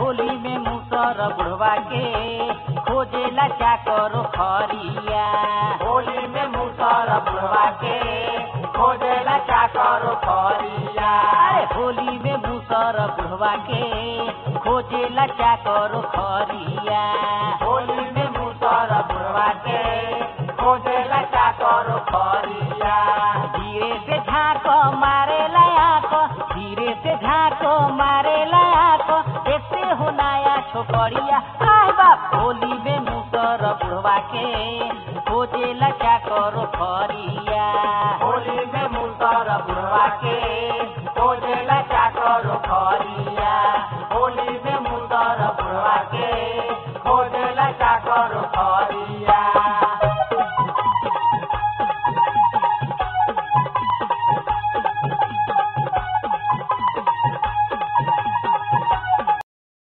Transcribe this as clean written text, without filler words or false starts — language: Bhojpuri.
होली में मुसर बुढ़वा के खोजेला क्या करो खरिया। होली में मुसर बुढ़वा के खोजेला क्या करो खरिया। अरे होली में मुसर बुढ़वा के खोजेला क्या करो खरिया। होली में मुसर बुढ़वा के खोजेला क्या करो खरिया। धीरे से झाको मारे लायाको, धीरे से झाको मारे लायाको, ऐसे हो नया छोकरिया। आय बाप होली में मुसर बुढ़वा के